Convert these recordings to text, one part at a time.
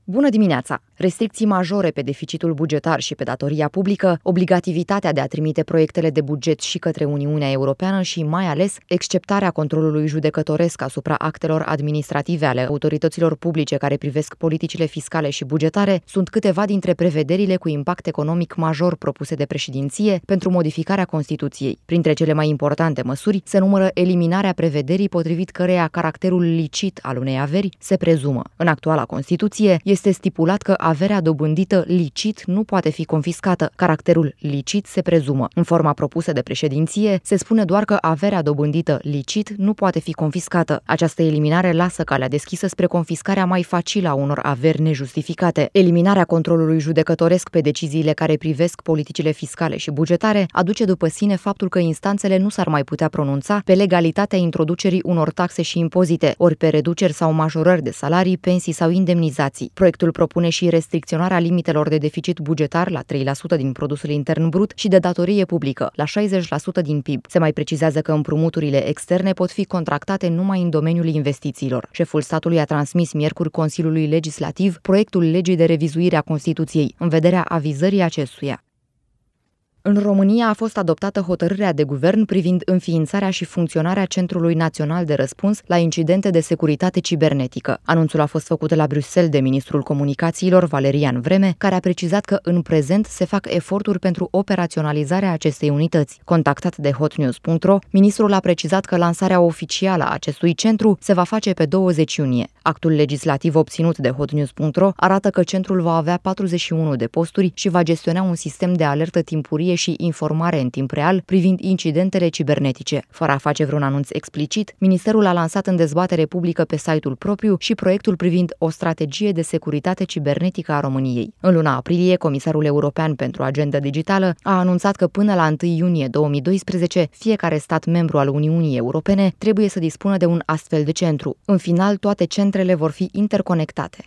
Bună dimineața! Restricții majore pe deficitul bugetar și pe datoria publică, obligativitatea de a trimite proiectele de buget și către Uniunea Europeană și, mai ales, exceptarea controlului judecătoresc asupra actelor administrative ale autorităților publice care privesc politicile fiscale și bugetare sunt câteva dintre prevederile cu impact economic major propuse de președinție pentru modificarea Constituției. Printre cele mai importante măsuri se numără eliminarea prevederii potrivit căreia caracterul licit al unei averi se prezumă. În actuala Constituție este stipulat că averea dobândită licit nu poate fi confiscată. Caracterul licit se prezumă. În forma propusă de președinție se spune doar că averea dobândită licit nu poate fi confiscată. Această eliminare lasă calea deschisă spre confiscarea mai facilă a unor averi nejustificate. Eliminarea controlului judecătoresc pe deciziile care privesc politicile fiscale și bugetare aduce după sine faptul că instanțele nu s-ar mai putea pronunța pe legalitatea introducerii unor taxe și impozite, ori pe reduceri sau majorări de salarii, pensii sau indemnizații. Proiectul propune și restricționarea limitelor de deficit bugetar la 3% din produsul intern brut și de datorie publică la 60% din PIB. Se mai precizează că împrumuturile externe pot fi contractate numai în domeniul investițiilor. Șeful statului a transmis miercuri Consiliului Legislativ proiectul legii de revizuire a Constituției, în vederea avizării acestuia. În România a fost adoptată hotărârea de guvern privind înființarea și funcționarea Centrului Național de Răspuns la incidente de securitate cibernetică. Anunțul a fost făcut la Bruxelles de ministrul comunicațiilor, Valerian Vreme, care a precizat că în prezent se fac eforturi pentru operaționalizarea acestei unități. Contactat de hotnews.ro, ministrul a precizat că lansarea oficială a acestui centru se va face pe 20 iunie. Actul legislativ obținut de hotnews.ro arată că centrul va avea 41 de posturi și va gestiona un sistem de alertă timpurie și informare în timp real privind incidentele cibernetice. Fără a face vreun anunț explicit, ministerul a lansat în dezbatere publică pe site-ul propriu și proiectul privind o strategie de securitate cibernetică a României. În luna aprilie, Comisarul European pentru Agenda Digitală a anunțat că până la 1 iunie 2012, fiecare stat membru al Uniunii Europene trebuie să dispună de un astfel de centru. În final, toate centrele vor fi interconectate.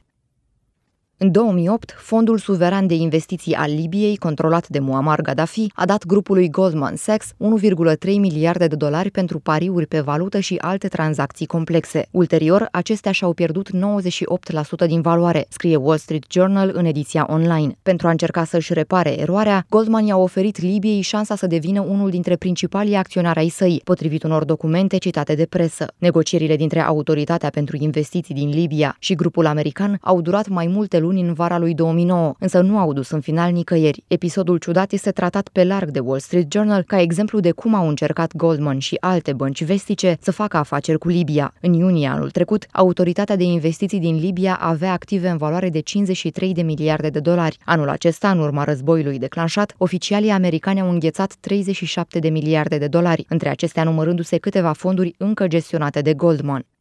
În 2008, Fondul Suveran de Investiții al Libiei, controlat de Muammar Gaddafi, a dat grupului Goldman Sachs 1,3 miliarde de dolari pentru pariuri pe valută și alte tranzacții complexe. Ulterior, acestea și-au pierdut 98% din valoare, scrie Wall Street Journal în ediția online. Pentru a încerca să-și repare eroarea, Goldman i-a oferit Libiei șansa să devină unul dintre principalii acționari ai săi, potrivit unor documente citate de presă. Negocierile dintre Autoritatea pentru Investiții din Libia și grupul american au durat mai multe luni în vara lui 2009, însă nu au dus în final nicăieri. Episodul ciudat este tratat pe larg de Wall Street Journal ca exemplu de cum au încercat Goldman și alte bănci vestice să facă afaceri cu Libia. În iunie anul trecut, Autoritatea de Investiții din Libia avea active în valoare de 53 de miliarde de dolari. Anul acesta, în urma războiului declanșat, oficialii americani au înghețat 37 de miliarde de dolari, între acestea numărându-se câteva fonduri încă gestionate de Goldman.